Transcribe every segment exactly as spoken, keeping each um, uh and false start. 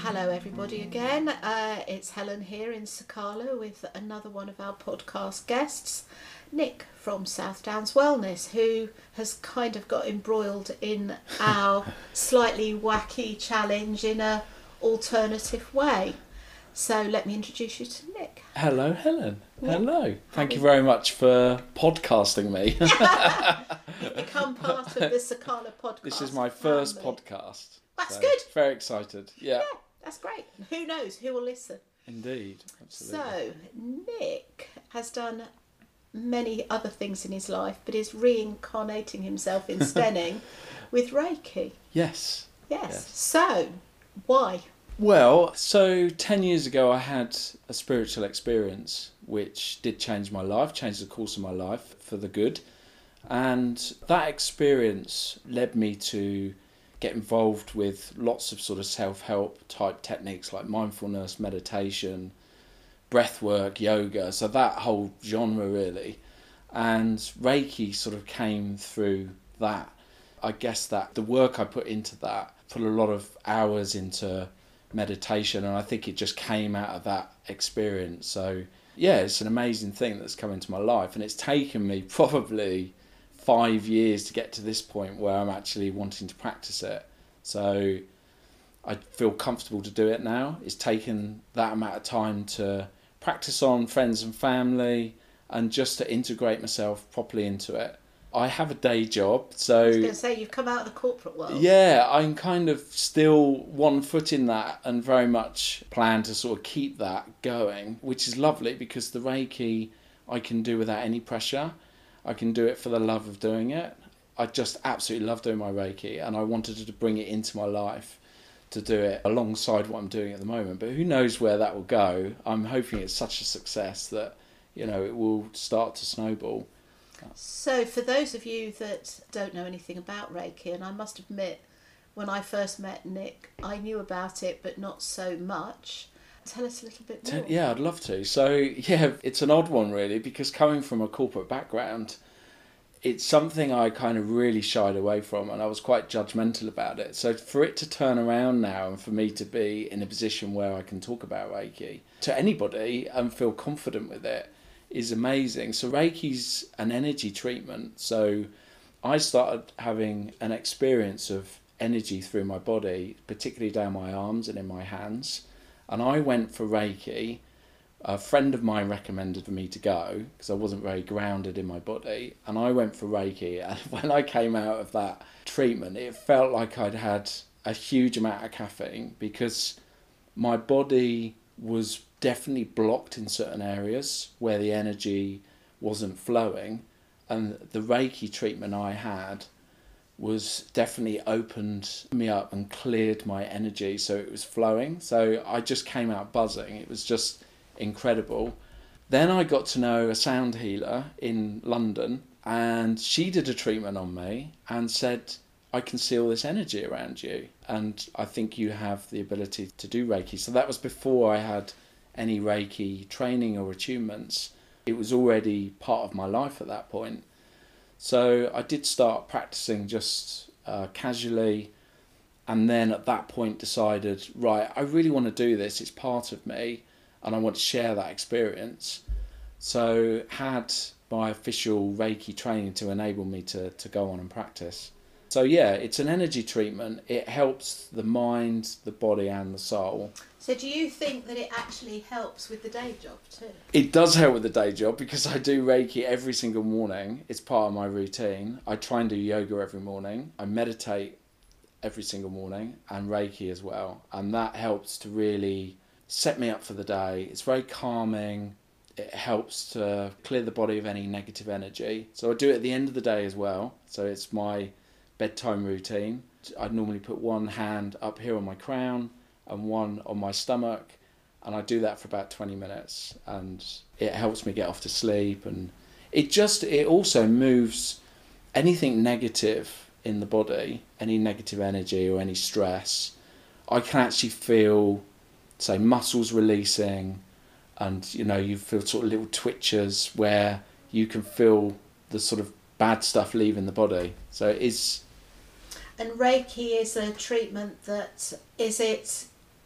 Hello everybody again. Uh, it's Helen here in Sakala with another one of our podcast guests, Nick from South Downs Wellness, who has kind of got embroiled in our slightly wacky challenge in a alternative way. So let me introduce you to Nick. Hello, Helen. Yeah. Hello. Thank you very much for podcasting me. You've become part of the Sakala podcast. This is my first family. podcast. That's so good. Very excited. Yeah. Yeah, that's great. Who knows who will listen? Indeed. Absolutely. So, Nick has done many other things in his life, but is reincarnating himself in Stenning with Reiki. Yes. Yes. Yes. So, why? Well, so ten years ago I had a spiritual experience which did change my life, changed the course of my life for the good. And that experience led me to get involved with lots of sort of self-help type techniques like mindfulness, meditation, breath work, yoga, so that whole genre really. And Reiki sort of came through that. I guess that the work I put into that, put a lot of hours into meditation, and I think it just came out of that experience. So yeah, it's an amazing thing that's come into my life, and it's taken me probably five years to get to this point where I'm actually wanting to practice it. So I feel comfortable to do it now. It's taken that amount of time to practice on friends and family and just to integrate myself properly into it. I have a day job, so... I was going to say, you've come out of the corporate world. Yeah, I'm kind of still one foot in that and very much plan to sort of keep that going, which is lovely because the Reiki I can do without any pressure. I can do it for the love of doing it. I just absolutely love doing my Reiki, and I wanted to bring it into my life to do it alongside what I'm doing at the moment. But who knows where that will go. I'm hoping it's such a success that, you know, it will start to snowball. So for those of you that don't know anything about Reiki, and I must admit, when I first met Nick, I knew about it, but not so much. Tell us a little bit more. Yeah, I'd love to. So, yeah, it's an odd one, really, because coming from a corporate background, it's something I kind of really shied away from, and I was quite judgmental about it. So for it to turn around now and for me to be in a position where I can talk about Reiki to anybody and feel confident with it is amazing. So Reiki's an energy treatment. So I started having an experience of energy through my body, particularly down my arms and in my hands. And I went for Reiki. A friend of mine recommended for me to go because I wasn't very grounded in my body. And I went for Reiki. And when I came out of that treatment, it felt like I'd had a huge amount of caffeine because my body was definitely blocked in certain areas where the energy wasn't flowing. And the Reiki treatment I had was definitely opened me up and cleared my energy so it was flowing. So I just came out buzzing. It was just incredible. Then I got to know a sound healer in London, and she did a treatment on me and said, I can see all this energy around you, and I think you have the ability to do Reiki. So that was before I had any Reiki training or attunements. It was already part of my life at that point. So I did start practicing just uh, casually, and then at that point decided, right, I really want to do this. It's part of me, and I want to share that experience. So had my official Reiki training to enable me to, to go on and practice. So yeah, it's an energy treatment. It helps the mind, the body and the soul. So do you think that it actually helps with the day job too? It does help with the day job because I do Reiki every single morning. It's part of my routine. I try and do yoga every morning. I meditate every single morning and Reiki as well. And that helps to really set me up for the day. It's very calming. It helps to clear the body of any negative energy. So I do it at the end of the day as well. So it's my bedtime routine. I'd normally put one hand up here on my crown and one on my stomach, and I do that for about twenty minutes, and it helps me get off to sleep. And it just it also moves anything negative in the body, any negative energy or any stress. I can actually feel, say, muscles releasing, and you know, you feel sort of little twitches where you can feel the sort of bad stuff leaving the body. So it is And Reiki is a treatment that, is it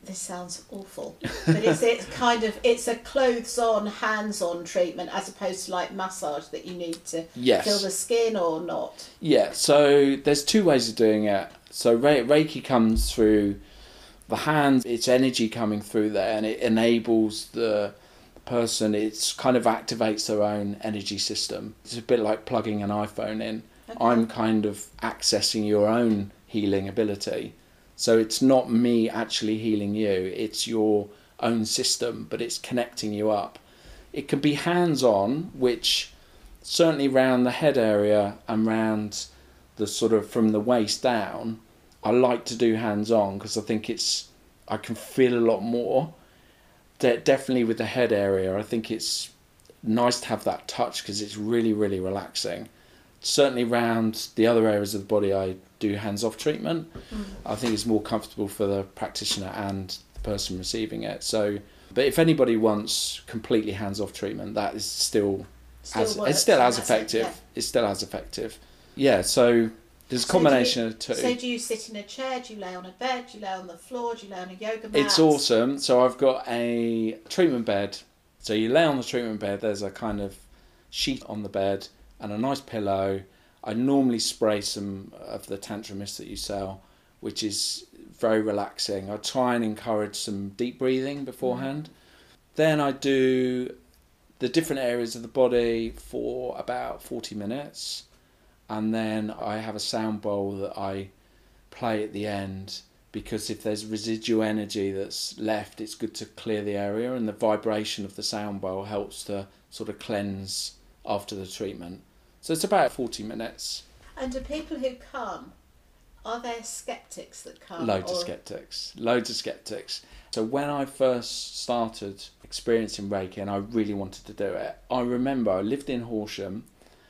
this sounds awful, but is it kind of, it's a clothes-on, hands-on treatment as opposed to like massage that you need to Yes. feel the skin or not? Yeah, so there's two ways of doing it. So Re- Reiki comes through the hands, it's energy coming through there, and it enables the person, it's kind of activates their own energy system. It's a bit like plugging an iPhone in. Okay. I'm kind of accessing your own healing ability. So it's not me actually healing you, it's your own system, but it's connecting you up. It can be hands-on, which certainly around the head area and round the sort of from the waist down, I like to do hands-on because I think it's, I can feel a lot more. De- definitely with the head area, I think it's nice to have that touch because it's really, really relaxing. Certainly around the other areas of the body, I do hands-off treatment. Mm. I think it's more comfortable for the practitioner and the person receiving it. So, but if anybody wants completely hands-off treatment, that is still, Still as, works, it's still as that's effective. it, yeah. It's still as effective. Yeah. So there's a So combination do you, of two. So do you sit in a chair? Do you lay on a bed? Do you lay on the floor? Do you lay on a yoga mat? It's awesome. So I've got a treatment bed. So you lay on the treatment bed. There's a kind of sheet on the bed and a nice pillow. I normally spray some of the Tantra mist that you sell, which is very relaxing. I try and encourage some deep breathing beforehand. Mm. Then I do the different areas of the body for about forty minutes. And then I have a sound bowl that I play at the end, because if there's residual energy that's left, it's good to clear the area, and the vibration of the sound bowl helps to sort of cleanse after the treatment. So it's about forty minutes. And do people who come, are there skeptics that come? Loads or... of skeptics. Loads of skeptics. So when I first started experiencing Reiki and I really wanted to do it, I remember I lived in Horsham,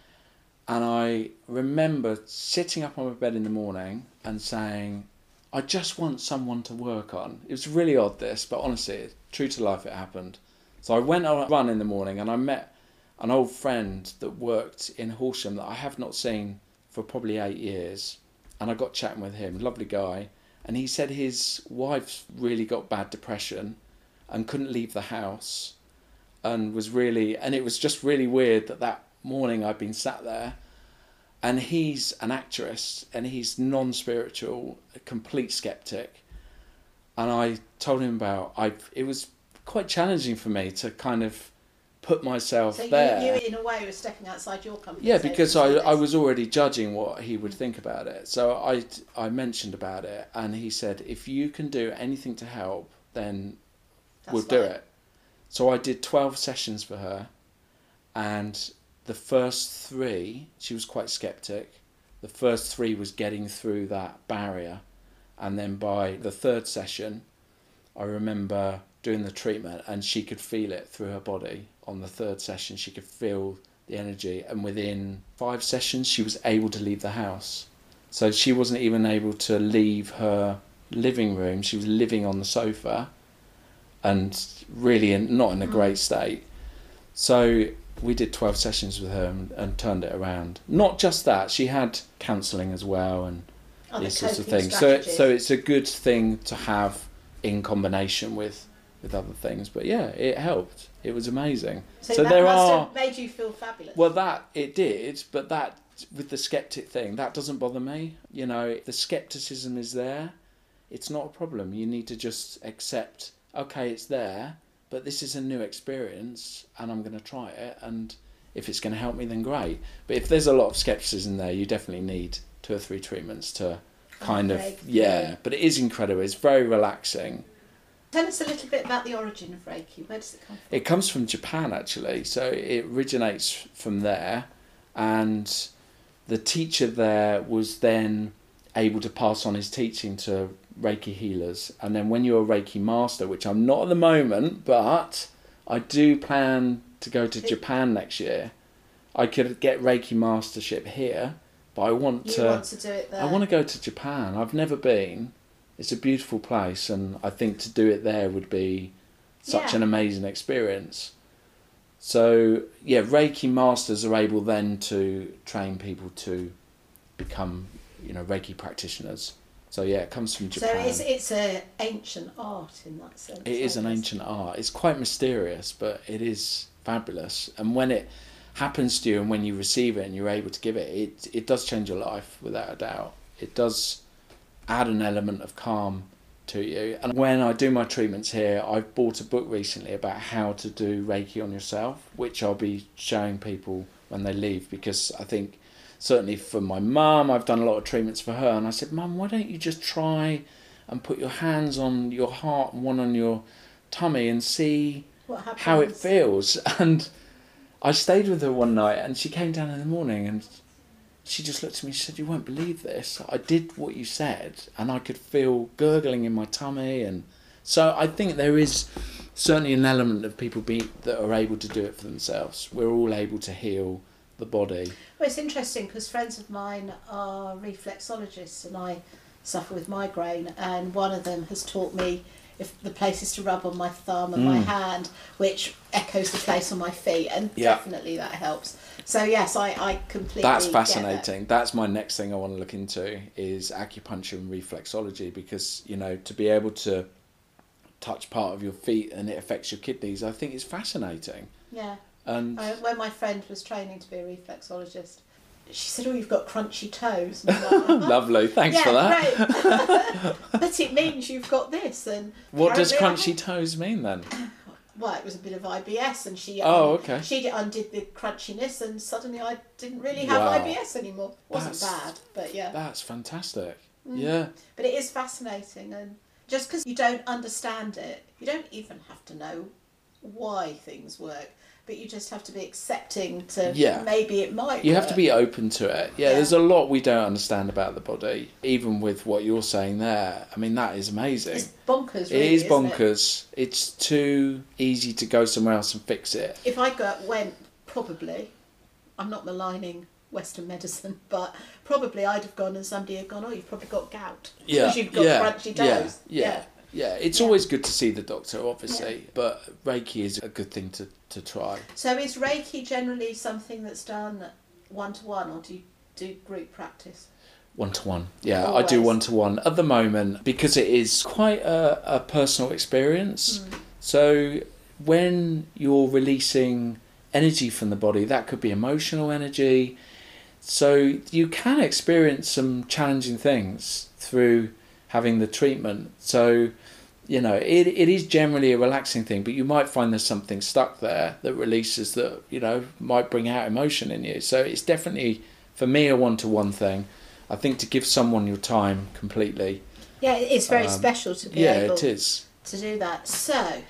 and I remember sitting up on my bed in the morning and saying, I just want someone to work on. It was really odd, this, but honestly, true to life, it happened. So I went on a run in the morning and I met an old friend that worked in Horsham that I have not seen for probably eight years. And I got chatting with him, lovely guy. And he said his wife really got bad depression and couldn't leave the house. And was really, and it was just really weird that that morning I'd been sat there, and he's an actress and he's non-spiritual, a complete skeptic. And I told him about, I it was quite challenging for me to kind of put myself so there. You, you in a way were stepping outside your comfort Yeah, zone. because I, I was already judging what he would think about it. So I, I mentioned about it, and he said, if you can do anything to help, then That's we'll do fine. it. So I did twelve sessions for her, and the first three, she was quite skeptic. The first three was getting through that barrier. And then by the third session, I remember doing the treatment and she could feel it through her body. On the third session, she could feel the energy. And within five sessions, she was able to leave the house. So she wasn't even able to leave her living room. She was living on the sofa and really in, not in a great state. So we did twelve sessions with her and, and turned it around. Not just that, she had counselling as well and Other these sorts of coping things. So it, strategies. so it's a good thing to have in combination with, with other things. But yeah, it helped. It was amazing. So, So that there must are have made you feel fabulous. well, that it did, but that with the skeptic thing, that doesn't bother me. You know, the skepticism is there. It's not a problem. You need to just accept, okay, it's there, but this is a new experience and I'm going to try it, and if it's going to help me, then great. But if there's a lot of skepticism there, you definitely need two or three treatments to kind Okay, of, yeah, but it is incredible. It's very relaxing. Tell us a little bit about the origin of Reiki. Where does it come from? It comes from Japan, actually, so it originates from there, and the teacher there was then able to pass on his teaching to Reiki healers. And then when you're a Reiki master, which I'm not at the moment, but I do plan to go to Japan next year. I could get Reiki mastership here, but I want You to want to do it there. I want to go to Japan. I've never been. It's a beautiful place, and I think to do it there would be such Yeah. an amazing experience. So yeah, Reiki masters are able then to train people to become, you know, Reiki practitioners. So yeah, it comes from Japan. So it's it's a ancient art in that sense. It is I an guess. ancient art. It's quite mysterious, but it is fabulous. And when it happens to you and when you receive it and you're able to give it, it, it does change your life without a doubt. It does add an element of calm to you. And when I do my treatments here, I've bought a book recently about how to do Reiki on yourself, which I'll be showing people when they leave, because I think certainly for my mum, I've done a lot of treatments for her, and I said, Mum, why don't you just try and put your hands on your heart and one on your tummy and see What happens? how it feels. And I stayed with her one night, and she came down in the morning and she just looked at me and she said, you won't believe this. I did what you said and I could feel gurgling in my tummy. And so I think there is certainly an element of people be, that are able to do it for themselves. We're all able to heal the body. Well, it's interesting because friends of mine are reflexologists and I suffer with migraine, and one of them has taught me if the places to rub on my thumb and mm. my hand, which echoes the place on my feet, and yeah. definitely that helps. So yes, I, I completely That's get fascinating. That. That's my next thing I want to look into is acupuncture and reflexology, because, you know, to be able to touch part of your feet and it affects your kidneys, I think is fascinating. Yeah. And uh, when my friend was training to be a reflexologist, she said, oh, you've got crunchy toes. And I'm like, uh-huh. Lovely, thanks yeah, for that. Great. But it means you've got this. And what does crunchy toes mean then? Well, it was a bit of I B S, and she oh, um, okay. she undid the crunchiness, and suddenly I didn't really have wow. I B S anymore. Wasn't that's, bad, but yeah. That's fantastic. Mm. Yeah. But it is fascinating, and just because you don't understand it, you don't even have to know why things work. But you just have to be accepting to yeah. maybe it might You work. have to be open to it. Yeah, yeah, there's a lot we don't understand about the body, even with what you're saying there. I mean, that is amazing. It's bonkers, really, It is bonkers. It? It's too easy to go somewhere else and fix it. If I go, went, probably, I'm not maligning Western medicine, but probably I'd have gone and somebody had gone, oh, you've probably got gout. Yeah, Because you've got yeah, crunchy toes. Yeah, yeah. yeah. Yeah, it's yeah. always good to see the doctor, obviously, yeah. but Reiki is a good thing to, to try. So is Reiki generally something that's done one-to-one, or do you do group practice? One-to-one, yeah, Always. I do one-to-one at the moment, because it is quite a, a personal experience. Mm. So when you're releasing energy from the body, that could be emotional energy, so you can experience some challenging things through having the treatment. So, you know, it it is generally a relaxing thing, but you might find there's something stuck there that releases that, you know, might bring out emotion in you. So it's definitely, for me, a one-to-one thing. I think to give someone your time completely. Yeah, it's very um, special to be yeah, able it is. to do that. So,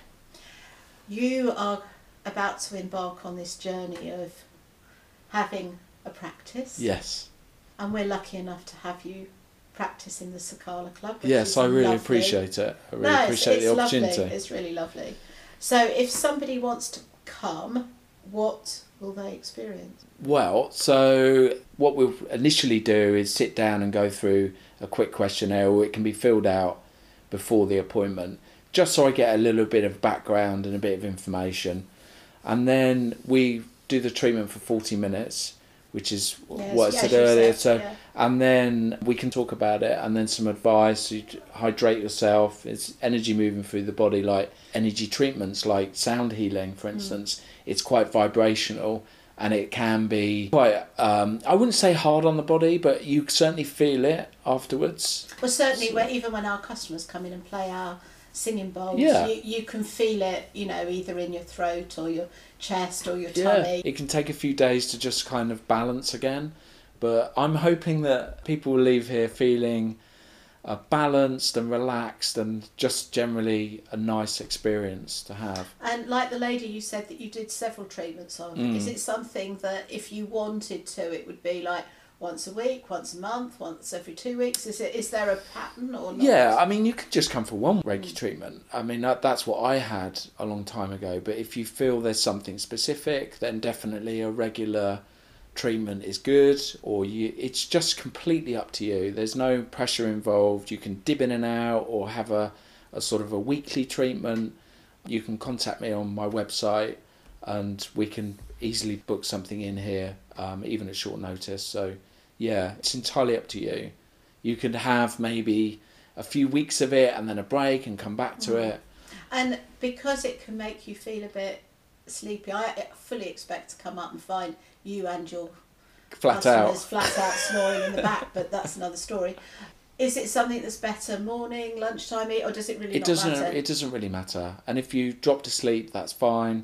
you are about to embark on this journey of having a practice. Yes. And we're lucky enough to have you practice in the Sakala Club. Yes, I really lovely. appreciate it. I really no, appreciate it's, it's the opportunity. Lovely. It's really lovely. So if somebody wants to come, what will they experience? Well, so what we'll initially do is sit down and go through a quick questionnaire, or it can be filled out before the appointment, just so I get a little bit of background and a bit of information. And then we do the treatment for forty minutes, which is yes, what I said earlier. Said, so, yeah. And then we can talk about it, and then some advice. You hydrate yourself. It's energy moving through the body, like energy treatments, like sound healing, for instance. Mm. It's quite vibrational, and it can be quite, um, I wouldn't say hard on the body, but you certainly feel it afterwards. Well, certainly, so, when, even when our customers come in and play our singing bowls, yeah. you, you can feel it, you know, either in your throat or your chest or your tummy. Yeah. It can take a few days to just kind of balance again, but I'm hoping that people will leave here feeling uh, balanced and relaxed, and just generally a nice experience to have. And like the lady you said that you did several treatments on, mm. is it something that if you wanted to, it would be like once a week, once a month, once every two weeks? Is it? Is there a pattern or not? Yeah, I mean, you could just come for one Reiki mm. treatment. I mean, that, that's what I had a long time ago. But if you feel there's something specific, then definitely a regular treatment is good. Or you, it's just completely up to you. There's no pressure involved. You can dip in and out, or have a, a sort of a weekly treatment. You can contact me on my website, and we can easily book something in here, um, even at short notice. So yeah, it's entirely up to you. You could have maybe a few weeks of it and then a break and come back to mm. it. And because it can make you feel a bit sleepy, I fully expect to come up and find you and your flat out, flat out snoring in the back, but that's another story. Is it something that's better morning, lunchtime, or does it really it not doesn't, matter? It doesn't really matter. And if you drop to sleep, that's fine.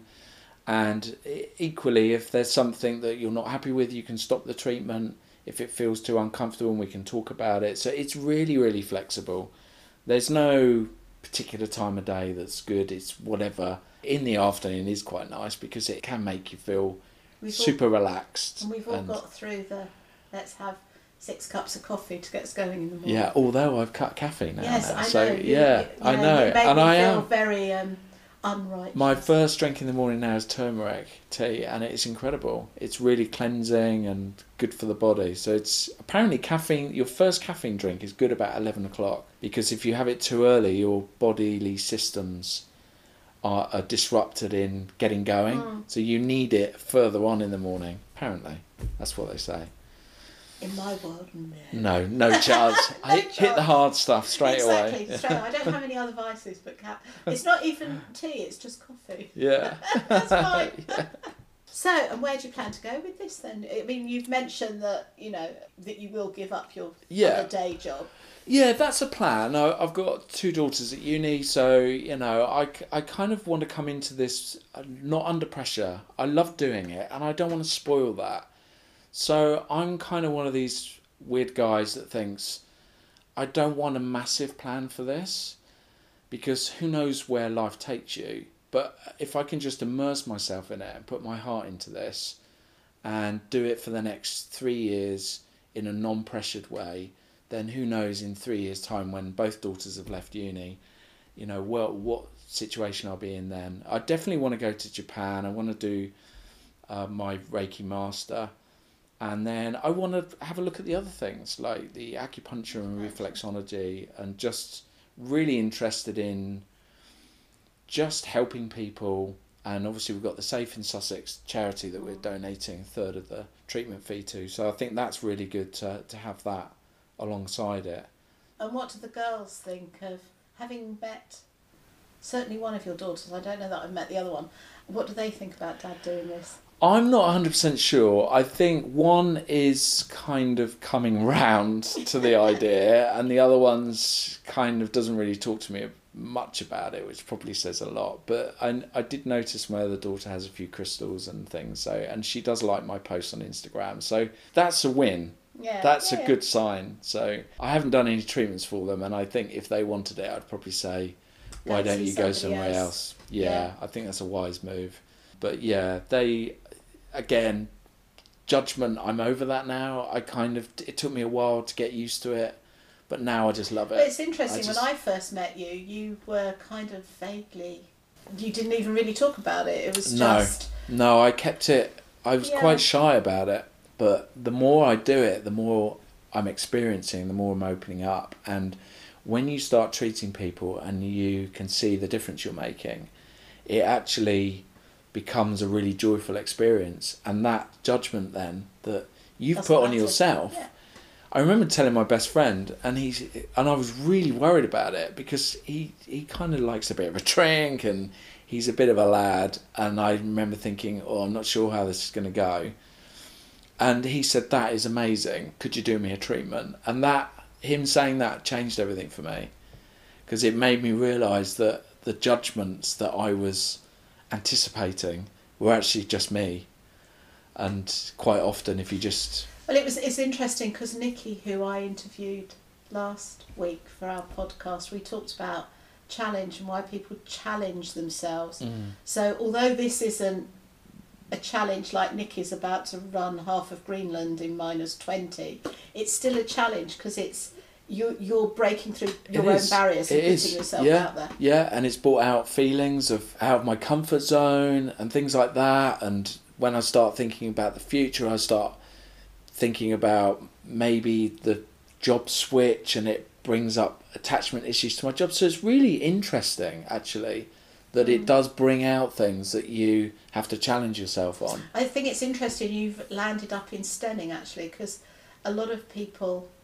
And equally, if there's something that you're not happy with, you can stop the treatment. If it feels too uncomfortable, and we can talk about it. So it's really, really flexible. There's no particular time of day that's good. It's whatever. In the afternoon is quite nice because it can make you feel we've super all, relaxed. And we've all and, got through the let's have six cups of coffee to get us going in the morning. Yeah, although I've cut caffeine now. Yes, now. I so, know. You, yeah, you, you I know, know. You make and me I feel am very um, unrighteous. My first drink in the morning now is turmeric tea, and it's incredible. It's really cleansing and good for the body. So it's apparently caffeine. Your first caffeine drink is good about eleven o'clock because if you have it too early, your bodily systems are, are disrupted in getting going. Mm. So you need it further on in the morning. Apparently, that's what they say. In my world, no. No, no chance. no I chance. Hit the hard stuff straight exactly, away. Straight away. I don't have any other vices but cap. It's not even tea, it's just coffee. Yeah. That's fine. Yeah. So, and where do you plan to go with this then? I mean, you've mentioned that, you know, that you will give up your yeah. other day job. Yeah, that's a plan. I, I've got two daughters at uni, so, you know, I, I kind of want to come into this not under pressure. I love doing it, and I don't want to spoil that. So I'm kind of one of these weird guys that thinks I don't want a massive plan for this because who knows where life takes you. But if I can just immerse myself in it and put my heart into this and do it for the next three years in a non-pressured way, then who knows in three years' time when both daughters have left uni, you know, well, what situation I'll be in then. I definitely want to go to Japan. I want to do uh, my Reiki Master. And then I want to have a look at the other things like the acupuncture and reflexology, and just really interested in just helping people. And obviously we've got the Safe in Sussex charity that we're donating a third of the treatment fee to. So I think that's really good to, to have that alongside it. And what do the girls think of having met certainly one of your daughters? I don't know that I've met the other one. What do they think about Dad doing this? I'm not one hundred percent sure. I think one is kind of coming round to the idea and the other one's kind of doesn't really talk to me much about it, which probably says a lot. But I, I did notice my other daughter has a few crystals and things, so and she does like my posts on Instagram. So that's a win. Yeah, that's yeah. a good sign. So I haven't done any treatments for them, and I think if they wanted it, I'd probably say, why don't you go somewhere else? else? Yeah, yeah, I think that's a wise move. But yeah, they... Again, judgment, I'm over that now. I kind of, it took me a while to get used to it, but now I just love it. But it's interesting, I just, when I first met you, you were kind of vaguely, you didn't even really talk about it. It was just... No, no, I kept it, I was yeah. quite shy about it, but the more I do it, the more I'm experiencing, the more I'm opening up. And when you start treating people and you can see the difference you're making, it actually becomes a really joyful experience. And that judgment then that you've That's put on yourself, yeah. I remember telling my best friend, and he's and I was really worried about it because he he kind of likes a bit of a drink and he's a bit of a lad, and I remember thinking, oh, I'm not sure how this is going to go. And he said, that is amazing, could you do me a treatment? And that him saying that changed everything for me, because it made me realise that the judgments that I was anticipating were actually just me. And quite often if you just well it was it's interesting because Nikki, who I interviewed last week for our podcast, we talked about challenge and why people challenge themselves. mm. So although this isn't a challenge like Nikki's about to run half of Greenland in minus twenty, it's still a challenge because it's You, you're breaking through your it own is. barriers and it putting is. yourself yeah. out there. Yeah, and it's brought out feelings of out of my comfort zone and things like that. And when I start thinking about the future, I start thinking about maybe the job switch, and it brings up attachment issues to my job. So it's really interesting, actually, that mm. it does bring out things that you have to challenge yourself on. I think it's interesting you've landed up in Stenning, actually, because a lot of people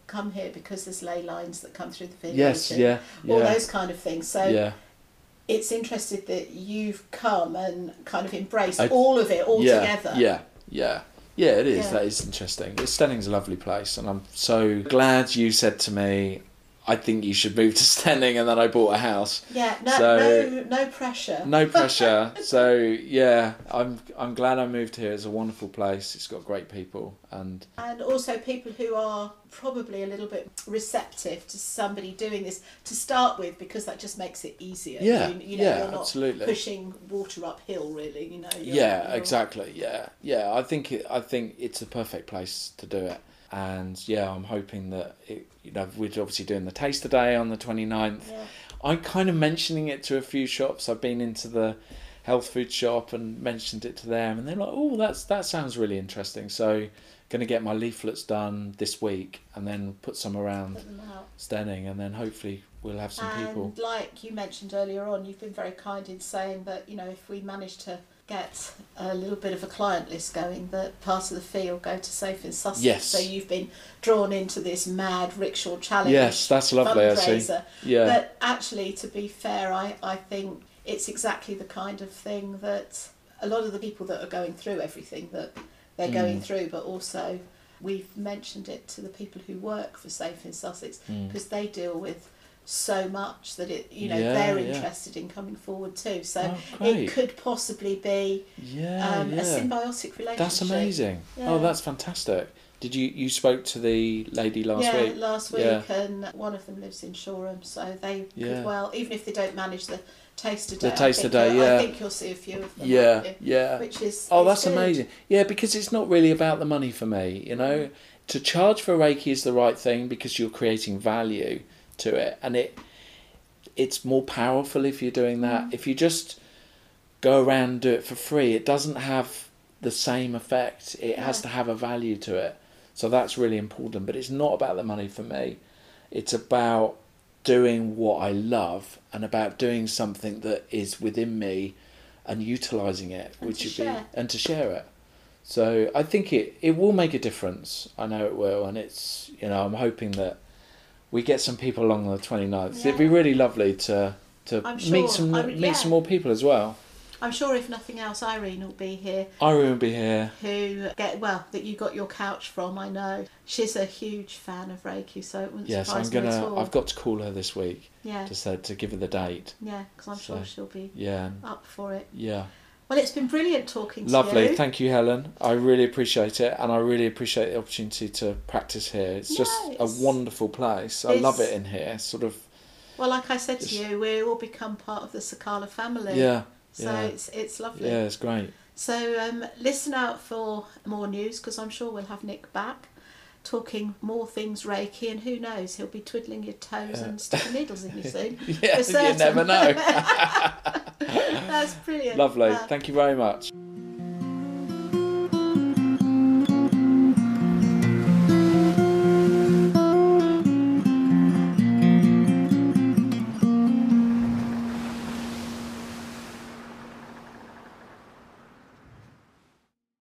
come here because there's ley lines that come through the village. Yes, and yeah, all yeah. those kind of things. So Yeah. it's interesting that you've come and kind of embraced I- all of it all yeah, together. Yeah, yeah. Yeah, it is. Yeah. That is interesting. Stenning's a lovely place, and I'm so glad you said to me, I think you should move to Stenning, and then I bought a house. Yeah, no, So- no, no pressure. No pressure. So yeah, I'm I'm glad I moved here. It's a wonderful place. It's got great people, and And also people who are probably a little bit receptive to somebody doing this to start with, because that just makes it easier. Yeah, you, you know, yeah, you're not absolutely. pushing water uphill, really. You know. You're, yeah, you're- exactly. Yeah, yeah. I think it, I think it's a perfect place to do it. And yeah, I'm hoping that it, you know, we're obviously doing the taster day on the twenty-ninth. Yeah. I'm kind of mentioning it to a few shops. I've been into the health food shop and mentioned it to them, and they're like, "Oh, that's that sounds really interesting." So, going to get my leaflets done this week, and then put some around Put them out. Stenning, and then hopefully we'll have some and people. like you mentioned earlier on, you've been very kind in saying that, you know, if we manage to get a little bit of a client list going, that part of the fee will go to Safe in Sussex. Yes. So you've been drawn into this mad rickshaw challenge. Yes, that's lovely. Actually, fundraiser. yeah, But actually, to be fair, I, I think it's exactly the kind of thing that a lot of the people that are going through everything that they're Mm. going through, but also we've mentioned it to the people who work for Safe in Sussex, Mm. because they deal with so much that it, you know, Yeah, they're yeah. interested in coming forward too. So Oh, great. it could possibly be yeah, um, yeah. a symbiotic relationship. That's amazing. Yeah. Oh, that's fantastic. Did you you spoke to the lady last yeah, week? last week, Yeah. and one of them lives in Shoreham, so they Yeah. could well, even if they don't manage the taster day, The taster I think, day, uh, yeah. I think you'll see a few of them. Yeah, won't you? yeah. Which is Oh, is that's good. amazing. Yeah, because it's not really about the money for me, you know. To charge for Reiki is the right thing because you're creating value to it, and it it's more powerful if you're doing that. Mm. If you just go around and do it for free, it doesn't have the same effect. It has No. to have a value to it. So that's really important, but it's not about the money for me. It's about doing what I love and about doing something that is within me and utilising it, And which to would share. be and to share it. So I think it, it will make a difference. I know it will, and it's, you know, I'm hoping that we get some people along on the twenty-ninth. It'd be Yeah. really lovely to to I'm meet sure. some I'm- meet yeah. some more people as well. I'm sure if nothing else, Irene will be here, Irene will be here. who get well that you got your couch from. I know she's a huge fan of Reiki, so it wouldn't Yes, I'm surprise me at gonna. all. I've got to call her this week yeah, to say to give her the date. yeah, because I'm So, sure she'll be Yeah, up for it. yeah. Well, it's been brilliant talking to Lovely, you. thank you, Helen. I really appreciate it, and I really appreciate the opportunity to practice here. It's just Yeah, a it's- wonderful place. I love it's- it in here. Sort of, Well, like I said to Just- you, we all become part of the Sakala family. yeah, So yeah. it's it's lovely. yeah, it's great. So um, listen out for more news, because I'm sure we'll have Nick back talking more things Reiki, and who knows, he'll be twiddling your toes Yeah. and sticking needles in you soon. Yeah, For you certain. never know. That's brilliant. Lovely. Uh, Thank you very much.